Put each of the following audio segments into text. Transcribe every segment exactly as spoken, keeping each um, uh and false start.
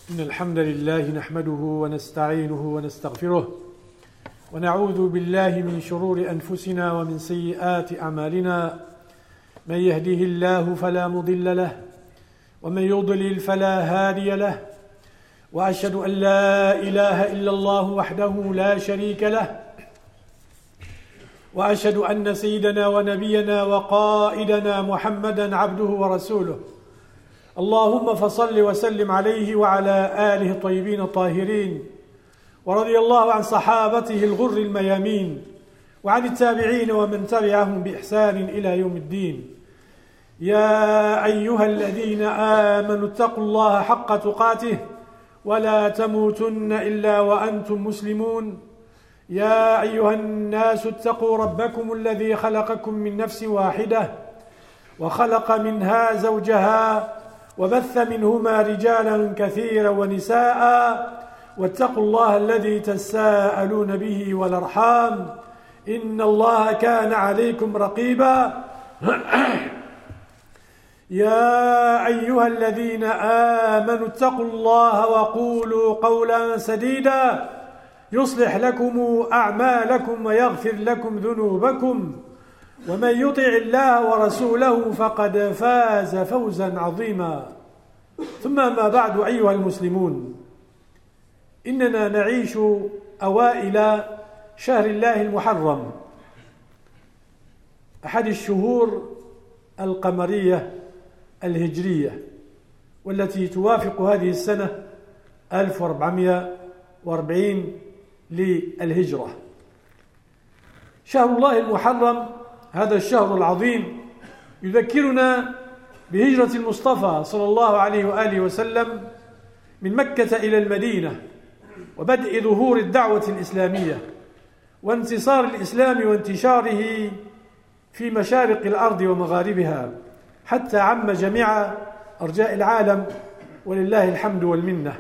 إن الحمد لله نحمده ونستعينه ونستغفره ونعوذ بالله من شرور أنفسنا ومن سيئات أعمالنا. من يهده الله فلا مضل له ومن يضلل فلا هادي له، وأشهد أن لا إله إلا الله وحده لا شريك له، وأشهد أن سيدنا ونبينا وقائدنا محمدا عبده ورسوله. اللهم فصل وسلم عليه وعلى آله الطيبين الطاهرين، ورضي الله عن صحابته الغر الميامين وعن التابعين ومن تبعهم بإحسان إلى يوم الدين. يا أيها الذين آمنوا اتقوا الله حق تقاته ولا تموتن إلا وأنتم مسلمون. يا أيها الناس اتقوا ربكم الذي خلقكم من نفس واحدة وخلق منها زوجها وبث منهما رجالا كثيرا ونساء، واتقوا الله الذي تساءلون به والأرحام إن الله كان عليكم رقيبا. يا أيها الذين آمنوا اتقوا الله وقولوا قولا سديدا يصلح لكم أعمالكم ويغفر لكم ذنوبكم، ومن يطع الله ورسوله فقد فاز فوزا عظيما. ثم ما بعد، أيها المسلمون، إننا نعيش أوائل شهر الله المحرم، أحد الشهور القمرية الهجرية، والتي توافق هذه السنة ألف وأربعمائة وأربعين للهجرة. شهر الله المحرم، هذا الشهر العظيم، يذكرنا بهجرة المصطفى صلى الله عليه وآله وسلم من مكة إلى المدينة، وبدء ظهور الدعوة الإسلامية وانتصار الإسلام وانتشاره في مشارق الأرض ومغاربها حتى عم جميع أرجاء العالم، ولله الحمد والمنة.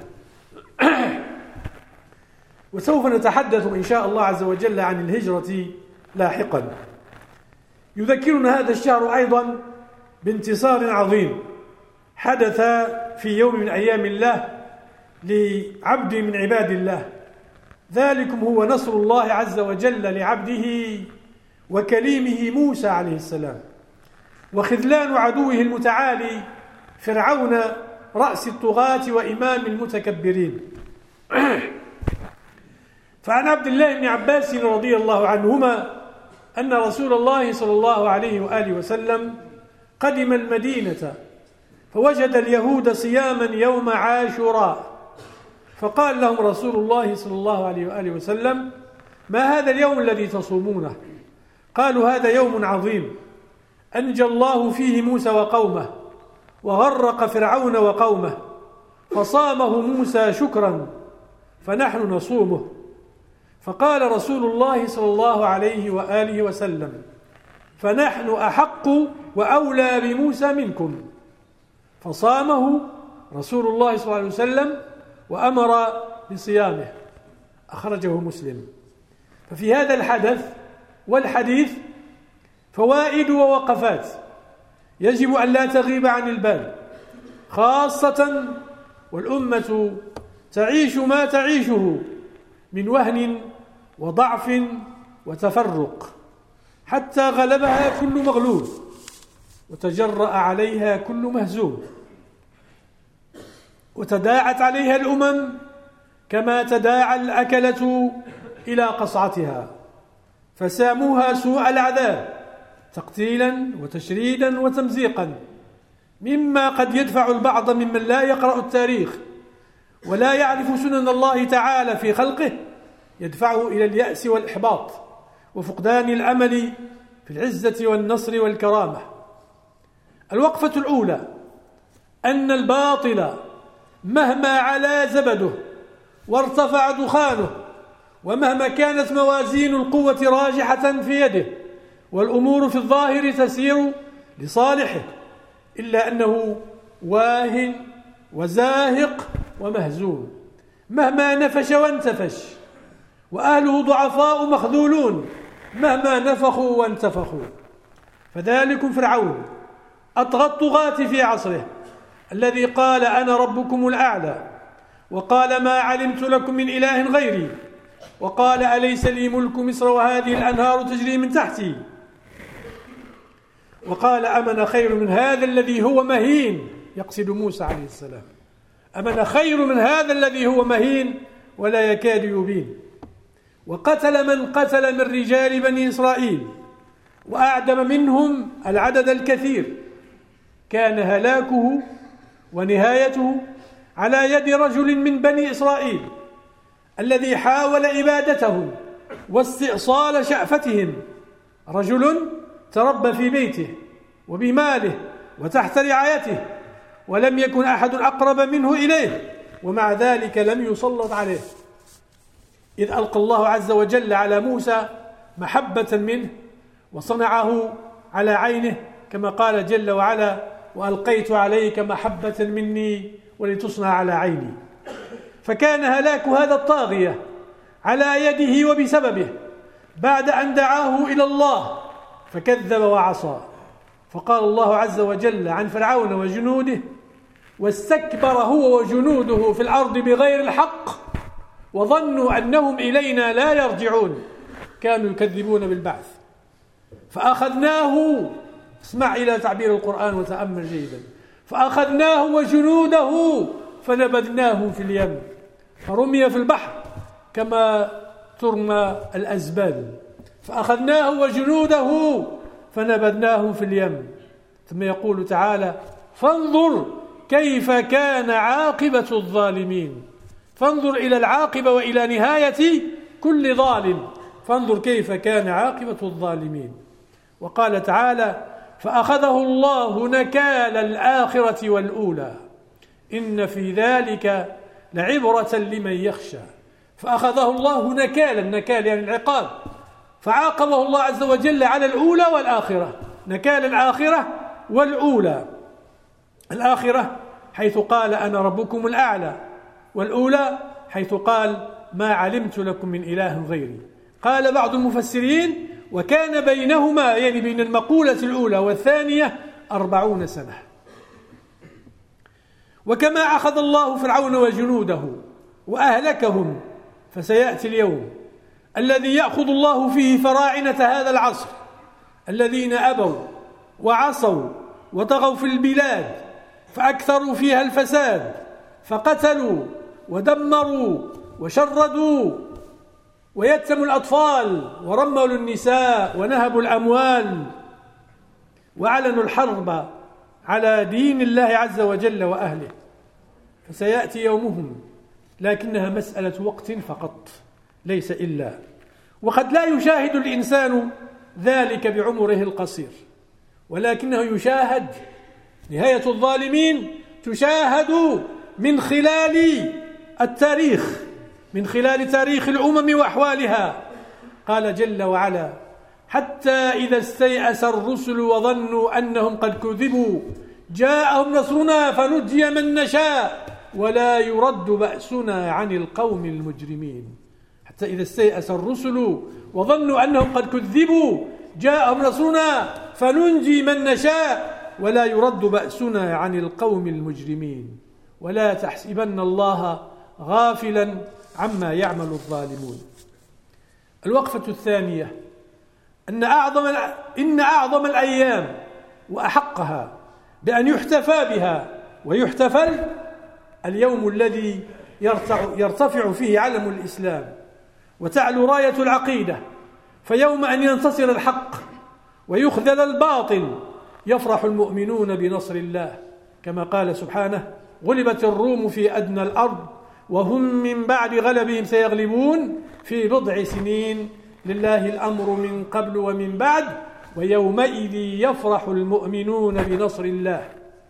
وسوف نتحدث إن شاء الله عز وجل عن الهجرة لاحقا. يذكرنا هذا الشهر أيضا بانتصار عظيم حدث في يوم من أيام الله لعبد من عباد الله، ذلكم هو نصر الله عز وجل لعبده وكليمه موسى عليه السلام، وخذلان عدوه المتعالي فرعون رأس الطغاة وإمام المتكبرين. فعن عبد الله بن عباس رضي الله عنهما أن رسول الله صلى الله عليه وآله وسلم قدم المدينة فوجد اليهود صياما يوم عاشوراء، فقال لهم رسول الله صلى الله عليه وآله وسلم: ما هذا اليوم الذي تصومونه؟ قالوا: هذا يوم عظيم أنجى الله فيه موسى وقومه وغرق فرعون وقومه، فصامه موسى شكرا فنحن نصومه. فقال رسول الله صلى الله عليه وآله وسلم: فنحن أحق وأولى بموسى منكم. فصامه رسول الله صلى الله عليه وسلم وأمر بصيامه، أخرجه مسلم. ففي هذا الحدث والحديث فوائد ووقفات يجب أن لا تغيب عن البال، خاصة والأمة تعيش ما تعيشه من وهن وضعف وتفرق، حتى غلبها كل مغلوب وتجرأ عليها كل مهزوم، وتداعت عليها الأمم كما تداعى الأكلة إلى قصعتها، فساموها سوء العذاب تقتيلا وتشريدا وتمزيقا، مما قد يدفع البعض ممن لا يقرأ التاريخ ولا يعرف سنن الله تعالى في خلقه، يدفعه إلى اليأس والإحباط وفقدان الأمل في العزة والنصر والكرامة. الوقفة الأولى أن الباطل مهما علا زبده وارتفع دخانه، ومهما كانت موازين القوة راجحة في يده والأمور في الظاهر تسير لصالحه، إلا أنه واهن وزاهق ومهزوم، مهما نفش وانتفش، وأهله ضعفاء مخذولون مهما نفخوا وانتفخوا. فذلكم فرعون أطغى الطغاة في عصره، الذي قال: أنا ربكم الأعلى، وقال ما علمت لكم من إله غيري، وقال أليس لي ملك مصر وهذه الأنهار تجري من تحتي، وقال أمن خير من هذا الذي هو مهين، يقصد موسى عليه السلام، أمن خير من هذا الذي هو مهين ولا يكاد يبين، وقتل من قتل من رجال بني إسرائيل وأعدم منهم العدد الكثير، كان هلاكه ونهايته على يد رجل من بني إسرائيل الذي حاول إبادتهم واستئصال شأفتهم، رجل تربى في بيته وبماله وتحت رعايته، ولم يكن أحد أقرب منه إليه، ومع ذلك لم يسلط عليه، إذ ألقى الله عز وجل على موسى محبة منه وصنعه على عينه، كما قال جل وعلا وألقيت عليك محبة مني ولتصنع على عيني. فكان هلاك هذا الطاغية على يده وبسببه بعد أن دعاه إلى الله فكذب وعصى. فقال الله عز وجل عن فرعون وجنوده واستكبر هو وجنوده في الأرض بغير الحق وظنوا أنهم إلينا لا يرجعون، كانوا يكذبون بالبعث. فأخذناه، اسمع إلى تعبير القرآن وتأمل جيدا، فأخذناه وجنوده فنبذناهم في اليم، فرمي في البحر كما ترمى الأزبال، فأخذناه وجنوده فنبذناهم في اليم. ثم يقول تعالى فانظر كيف كان عاقبة الظالمين، فانظر إلى العاقبة وإلى نهاية كل ظالم، فانظر كيف كان عاقبة الظالمين. وقال تعالى فأخذه الله نكال الآخرة والأولى إن في ذلك لعبرة لمن يخشى. فأخذه الله نكالا، النكال يعني العقاب، فعاقبه الله عز وجل على الأولى والآخرة، نكال الآخرة والأولى. الآخرة حيث قال أنا ربكم الأعلى، والأولى حيث قال ما علمت لكم من إله غيري. قال بعض المفسرين وكان بينهما، يعني بين المقولة الأولى والثانية أربعون سنة. وكما أخذ الله فرعون وجنوده وأهلكهم، فسيأتي اليوم الذي يأخذ الله فيه فراعنة هذا العصر الذين أبوا وعصوا وطغوا في البلاد فأكثروا فيها الفساد، فقتلوا ودمروا وشردوا ويتموا الأطفال ورملوا النساء ونهبوا الأموال وأعلنوا الحرب على دين الله عز وجل وأهله. فسيأتي يومهم، لكنها مسألة وقت فقط ليس إلا، وقد لا يشاهد الإنسان ذلك بعمره القصير، ولكنه يشاهد نهاية الظالمين تشاهد من خلال التاريخ، من خلال تاريخ الأمم وأحوالها. قال جل وعلا حتى إذا استيأس الرسل وظنوا أنهم قد كذبوا جاءهم نصرنا فنجي من نشاء ولا يرد بأسنا عن القوم المجرمين. حتى إذا استيأس الرسل وظنوا أنهم قد كذبوا جاءهم نصرنا فننجي من نشاء ولا يرد بأسنا عن القوم المجرمين ولا تحسبن الله غافلا عما يعمل الظالمون. الوقفة الثانية أن أعظم إن أعظم الأيام وأحقها بأن يحتفى بها ويحتفل اليوم الذي يرتفع فيه علم الإسلام وتعلو راية العقيدة، فيوم أن ينتصر الحق ويخذل الباطل يفرح المؤمنون بنصر الله، كما قال سبحانه غلبت الروم في أدنى الأرض وهم من بعد غلبهم سيغلبون في بضع سنين لله الأمر من قبل ومن بعد ويومئذ يفرح المؤمنون بنصر الله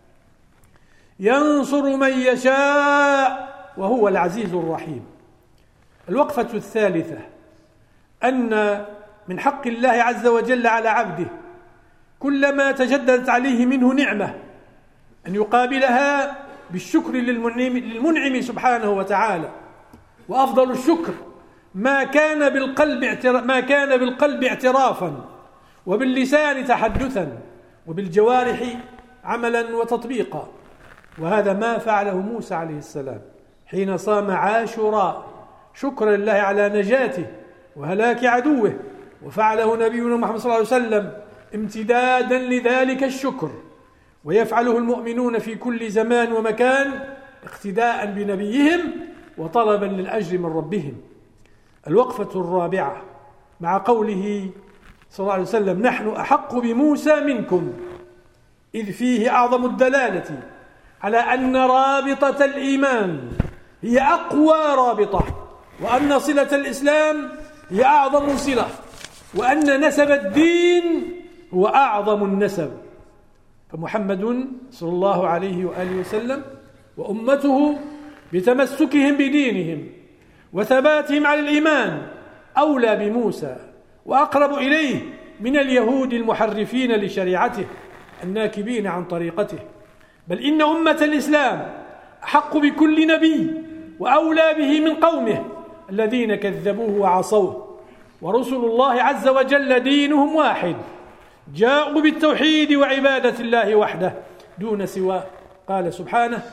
ينصر من يشاء وهو العزيز الرحيم. الوقفة الثالثة أن من حق الله عز وجل على عبده كلما تجددت عليه منه نعمة أن يقابلها بالشكر للمنعم, للمنعم سبحانه وتعالى، وأفضل الشكر ما كان بالقلب ما كان بالقلب اعترافا وباللسان تحدثا وبالجوارح عملا وتطبيقا. وهذا ما فعله موسى عليه السلام حين صام عاشوراء شكرا لله على نجاته وهلاك عدوه، وفعله نبينا محمد صلى الله عليه وسلم امتدادا لذلك الشكر، ويفعله المؤمنون في كل زمان ومكان اقتداء بنبيهم وطلبا للأجر من ربهم. الوقفة الرابعة مع قوله صلى الله عليه وسلم: نحن أحق بموسى منكم، إذ فيه أعظم الدلالة على أن رابطة الإيمان هي أقوى رابطة، وأن صلة الإسلام هي أعظم صلة، وأن نسب الدين هو أعظم النسب. فمحمد صلى الله عليه وآله وسلم وأمته بتمسكهم بدينهم وثباتهم على الإيمان أولى بموسى وأقرب إليه من اليهود المحرفين لشريعته الناكبين عن طريقته، بل إن أمة الإسلام أحق بكل نبي وأولى به من قومه الذين كذبوه وعصوه. ورسل الله عز وجل دينهم واحد، جاءوا بالتوحيد وعبادة الله وحده دون سواه. قال سبحانه: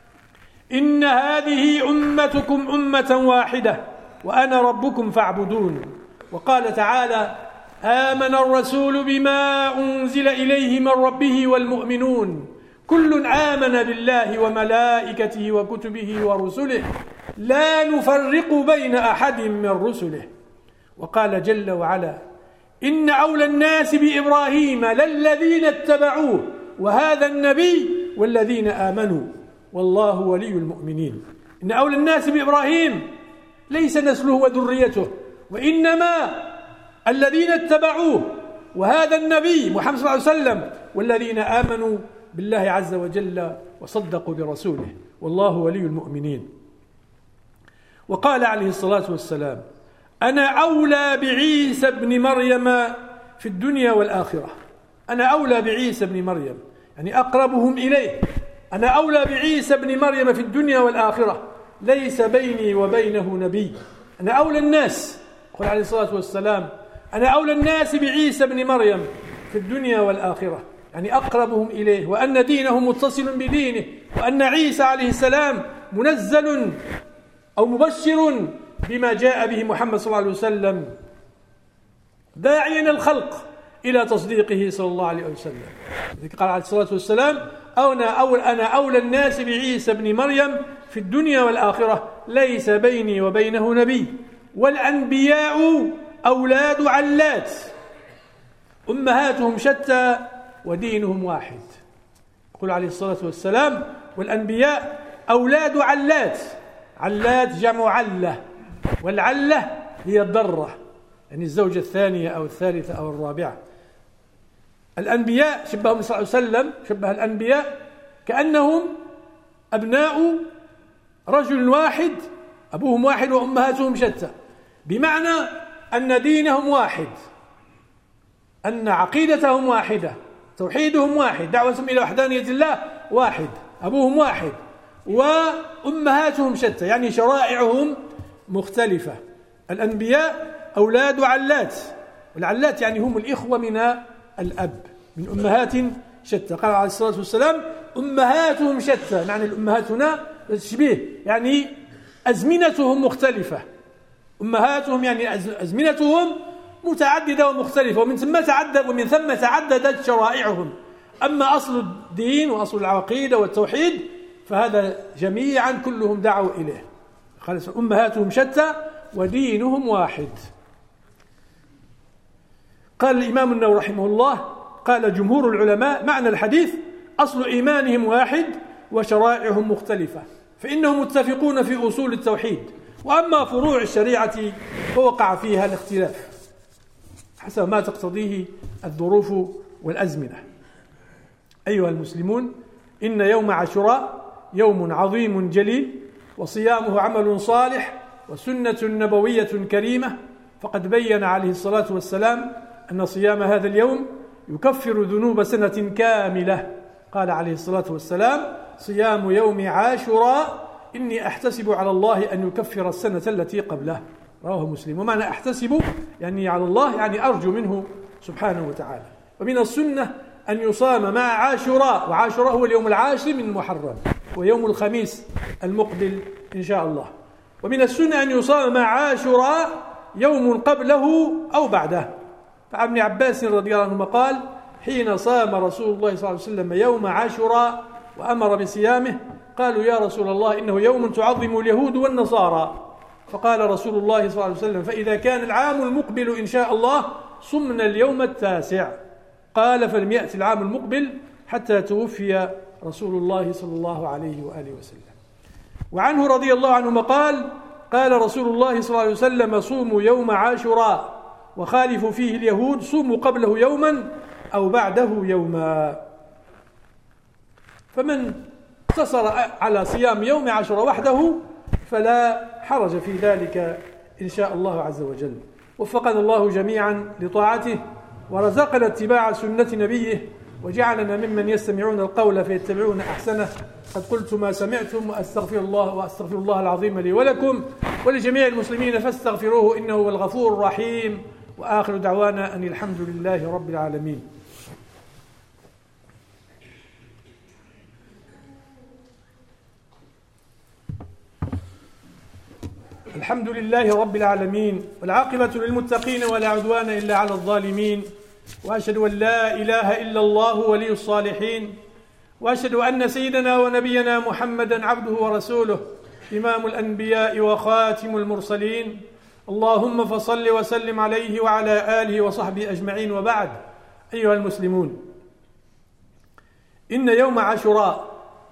إن هذه أمتكم أمة واحدة وأنا ربكم فاعبدون. وقال تعالى: آمن الرسول بما أنزل إليه من ربه والمؤمنون كل آمن بالله وملائكته وكتبه ورسله لا نفرق بين أحد من رسله. وقال جل وعلا: إن أولى الناس بإبراهيم للذين اتبعوه وهذا النبي والذين آمنوا والله ولي المؤمنين. إن أولى الناس بإبراهيم ليس نسله وذريته، وإنما الذين اتبعوه وهذا النبي محمد صلى الله عليه وسلم والذين آمنوا بالله عز وجل وصدقوا برسوله والله ولي المؤمنين. وقال عليه الصلاة والسلام: أنا أولى بعيسى ابن مريم في الدنيا والآخرة. أنا أولى بعيسى ابن مريم، يعني أقربهم إليه. أنا أولى بعيسى ابن مريم في الدنيا والآخرة، ليس بيني وبينه نبي. أنا أولى الناس، قال عليه الصلاة والسلام: أنا أولى الناس بعيسى ابن مريم في الدنيا والآخرة، يعني أقربهم إليه، وأن دينه متصل بدينه، وأن عيسى عليه السلام منزل أو مبشر بما جاء به محمد صلى الله عليه وسلم، داعيا الخلق إلى تصديقه صلى الله عليه وسلم. قال عليه الصلاة والسلام: أنا أول أنا أولى الناس بعيسى ابن مريم في الدنيا والآخرة، ليس بيني وبينه نبي. والأنبياء أولاد علات، أمهاتهم شتى ودينهم واحد. يقول عليه الصلاة والسلام: والأنبياء أولاد علات. علات جمع علة، والعلة هي الضرة، يعني الزوجة الثانية أو الثالثة أو الرابعة. الأنبياء شبههم صلى الله عليه وسلم، شبه الأنبياء كأنهم أبناء رجل واحد، أبوهم واحد وأمهاتهم شتى، بمعنى أن دينهم واحد، أن عقيدتهم واحدة، توحيدهم واحد، دعوتهم إلى وحدانية الله واحد، أبوهم واحد وأمهاتهم شتى، يعني شرائعهم مختلفة. الأنبياء أولاد علات، والعلات يعني هم الإخوة من الأب من أمهات شتى. قال عليه الصلاة والسلام: أمهاتهم شتى، معنى الأمهات هنا تشبيه، يعني أزمنتهم مختلفة. أمهاتهم يعني أزمنتهم متعددة ومختلفة، ومن ثم تعدد ومن ثم تعددت شرائعهم. أما أصل الدين وأصل العقيدة والتوحيد فهذا جميعا كلهم دعوا إليه. قال: أمهاتهم شتى ودينهم واحد. قال الإمام النووي رحمه الله: قال جمهور العلماء: معنى الحديث أصل إيمانهم واحد وشرائعهم مختلفة، فإنهم متفقون في أصول التوحيد، وأما فروع الشريعة فوقع فيها الاختلاف حسب ما تقتضيه الظروف والأزمنة. أيها المسلمون، إن يوم عاشوراء يوم عظيم جليل، وصيامه عمل صالح وسنة نبوية كريمة، فقد بين عليه الصلاة والسلام أن صيام هذا اليوم يكفر ذنوب سنة كاملة. قال عليه الصلاة والسلام: صيام يوم عاشوراء إني أحتسب على الله أن يكفر السنة التي قبله. رواه مسلم. ومعنى أحتسب يعني على الله، يعني أرجو منه سبحانه وتعالى. ومن السنة أن يصام مع عاشوراء، وعاشوراء هو اليوم العاشر من محرم، ويوم الخميس المقبل إن شاء الله. ومن السنة أن يصام مع عاشوراء يوم قبله أو بعده. فعن ابن عباس رضي الله عنهما قال: حين صام رسول الله صلى الله عليه وسلم يوم عاشوراء وأمر بصيامه قالوا: يا رسول الله إنه يوم تعظم اليهود والنصارى. فقال رسول الله صلى الله عليه وسلم: فإذا كان العام المقبل إن شاء الله صمنا اليوم التاسع. قال: فلم يأتي العام المقبل حتى توفي رسول الله صلى الله عليه وآله وسلم. وعنه رضي الله عنهما قال: قال رسول الله صلى الله عليه وسلم: صوموا يوم عاشوراء وخالفوا فيه اليهود، صوموا قبله يوما أو بعده يوما. فمن اقتصر على صيام يوم عاشوراء وحده فلا حرج في ذلك إن شاء الله عز وجل. وفقنا الله جميعا لطاعته ورزقنا اتباع سنة نبيه وجعلنا ممن يستمعون القول فيتبعون أحسنه. قد قلت ما سمعتم وأستغفر الله وأستغفر الله العظيم لي ولكم ولجميع المسلمين فاستغفروه إنه هو الغفور الرحيم. وآخر دعوانا أن الحمد لله رب العالمين. الحمد لله رب العالمين والعاقبة للمتقين ولا عدوان إلا على الظالمين. وأشهد أن لا إله إلا الله ولي الصالحين. وأشهد أن سيدنا ونبينا محمدا عبده ورسوله إمام الأنبياء وخاتم المرسلين. اللهم فصل وسلم عليه وعلى آله وصحبه أجمعين. وبعد، أيها المسلمون، إن يوم عاشوراء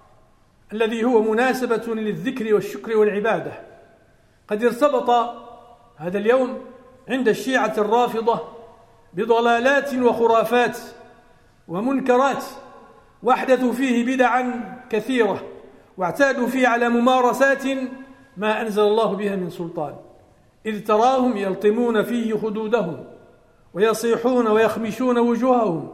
الذي هو مناسبة للذكر والشكر والعبادة قد ارتبط هذا اليوم عند الشيعة الرافضة بضلالات وخرافات ومنكرات، واحدثوا فيه بدعا كثيرة، واعتادوا فيه على ممارسات ما أنزل الله بها من سلطان، إذ تراهم يلطمون فيه خدودهم ويصيحون ويخمشون وجوههم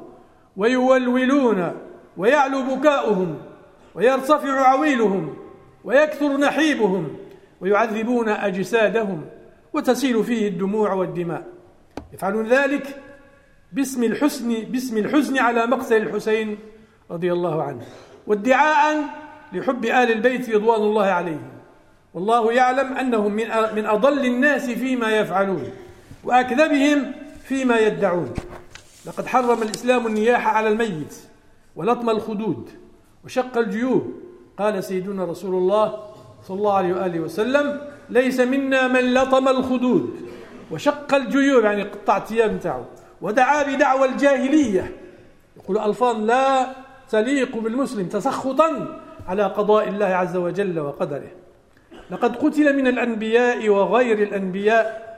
ويولولون ويعلو بكاؤهم ويرتفع عويلهم ويكثر نحيبهم ويعذبون أجسادهم وتسيل فيه الدموع والدماء. يفعلون ذلك باسم الحسن باسم الحزن على مقتل الحسين رضي الله عنه، وادعاء لحب آل البيت رضوان الله عليهم. والله يعلم أنهم من من أضل الناس فيما يفعلون وأكذبهم فيما يدعون. لقد حرم الإسلام النياح على الميت ولطم الخدود وشق الجيوب. قال سيدنا رسول الله صلى الله عليه وآله وسلم: ليس منا من لطم الخدود وشق الجيوب، يعني قطع الثياب نتاعو، ودعا بدعوى الجاهلية، يقول ألفاظ لا تليق بالمسلم تسخطا على قضاء الله عز وجل وقدره. لقد قتل من الأنبياء وغير الأنبياء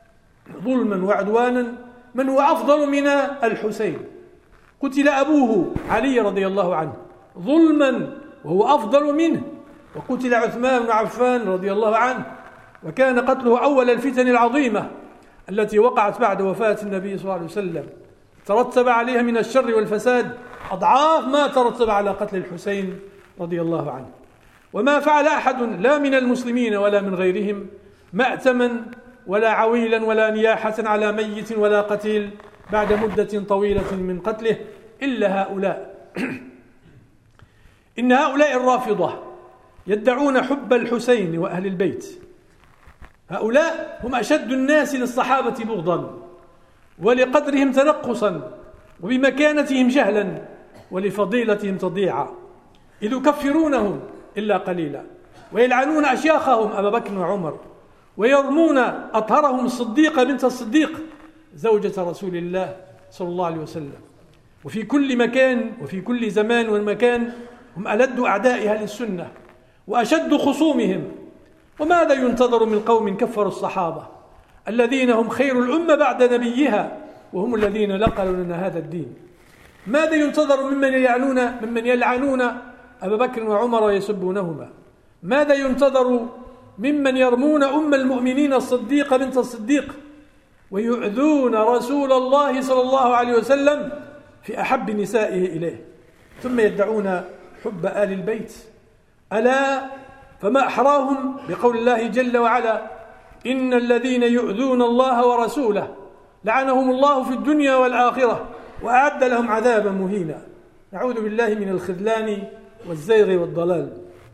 ظلما وعدوانا من هو أفضل من الحسين. قتل أبوه علي رضي الله عنه ظلما وهو أفضل منه، وقتل عثمان بن عفان رضي الله عنه، وكان قتله أول الفتن العظيمة التي وقعت بعد وفاة النبي صلى الله عليه وسلم، ترتب عليها من الشر والفساد أضعاف ما ترتب على قتل الحسين رضي الله عنه. وما فعل أحد لا من المسلمين ولا من غيرهم مأتما ولا عويلا ولا نياحة على ميت ولا قتيل بعد مدة طويلة من قتله إلا هؤلاء. إن هؤلاء الرافضة يدعون حب الحسين وأهل البيت. هؤلاء هم أشد الناس للصحابة بغضا ولقدرهم تنقصا وبمكانتهم جهلا ولفضيلتهم تضيعا، إذ يكفرونهم إلا قليلا ويلعنون أشياخهم أبا بكر وعمر ويرمون أطهرهم الصديقة بنت الصديق زوجة رسول الله صلى الله عليه وسلم. وفي كل مكان وفي كل زمان والمكان هم ألد أعدائها للسنة وأشد خصومهم. وماذا ينتظر من قوم كفروا الصحابة الذين هم خير الأمة بعد نبيها وهم الذين نقلوا لنا هذا الدين؟ ماذا ينتظر ممن يلعنون ممن يلعنون أبا بكر وعمر ويسبونهما؟ ماذا ينتظر ممن يرمون أم المؤمنين الصديقة بنت الصديق ويؤذون رسول الله صلى الله عليه وسلم في أحب نسائه إليه، ثم يدعون حب آل البيت؟ ألا فما أحراهم بقول الله جل وعلا: إن الذين يؤذون الله ورسوله لعنهم الله في الدنيا والآخرة وأعد لهم عذابا مهينا. نعوذ بالله من الخذلان والزيغ والضلال.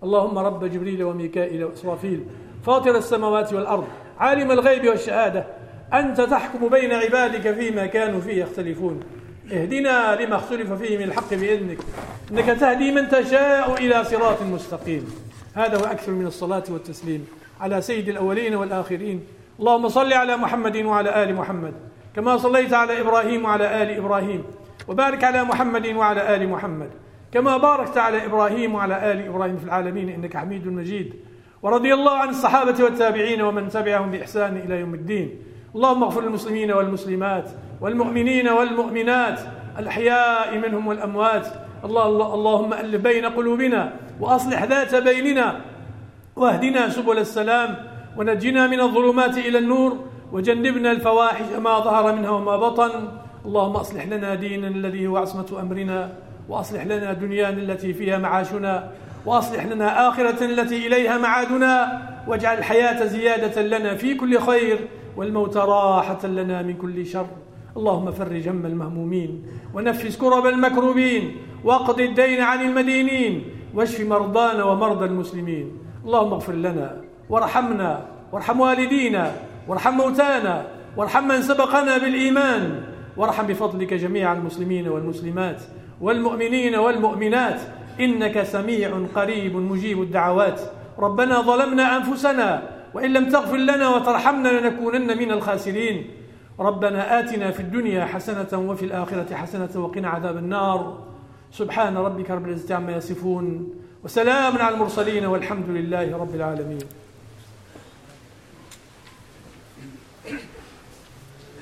اللهم رب جبريل وميكائيل وإسرافيل فاطر السماوات والأرض عالم الغيب والشهادة أنت تحكم بين عبادك فيما كانوا فيه يختلفون اهدنا لما اختلف فيه من الحق بإذنك إنك تهدي من تشاء إلى صراط مستقيم. هذا وأكثر من الصلاة والتسليم على سيد الأولين والآخرين. اللهم صل على محمد وعلى آل محمد كما صليت على إبراهيم وعلى آل إبراهيم، وبارك على محمد وعلى آل محمد كما باركت على إبراهيم وعلى آل إبراهيم في العالمين إنك حميد مجيد. ورضي الله عن الصحابة والتابعين ومن تبعهم بإحسان إلى يوم الدين. اللهم اغفر للمسلمين والمسلمات والمؤمنين والمؤمنات الأحياء منهم والأموات. الله الله اللهم ألف بين قلوبنا وأصلح ذات بيننا واهدنا سبل السلام ونجنا من الظلمات إلى النور وجنبنا الفواحش ما ظهر منها وما بطن. اللهم أصلح لنا ديننا الذي هو عصمة أمرنا، وأصلح لنا دنيانا التي فيها معاشنا، وأصلح لنا آخرة التي إليها معادنا، واجعل الحياة زيادة لنا في كل خير والموت راحة لنا من كل شر. اللهم فرج هم المهمومين ونفس كرب المكروبين واقض الدين عن المدينين واشف مرضانا ومرضى المسلمين. اللهم اغفر لنا وارحمنا وارحم والدينا وارحم موتانا وارحم من سبقنا بالإيمان، وارحم بفضلك جميع المسلمين والمسلمات والمؤمنين والمؤمنات إنك سميع قريب مجيب الدعوات. ربنا ظلمنا أنفسنا وإن لم تغفر لنا وترحمنا لنكونن من الخاسرين. ربنا آتنا في الدنيا حسنة وفي الآخرة حسنة وقنا عذاب النار. سبحان ربك رب العزة عما يصفون وسلام على المرسلين والحمد لله رب العالمين.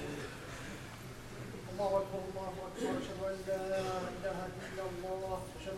الله أكبر الله أكبر أشهد أن لا إله إلا الله.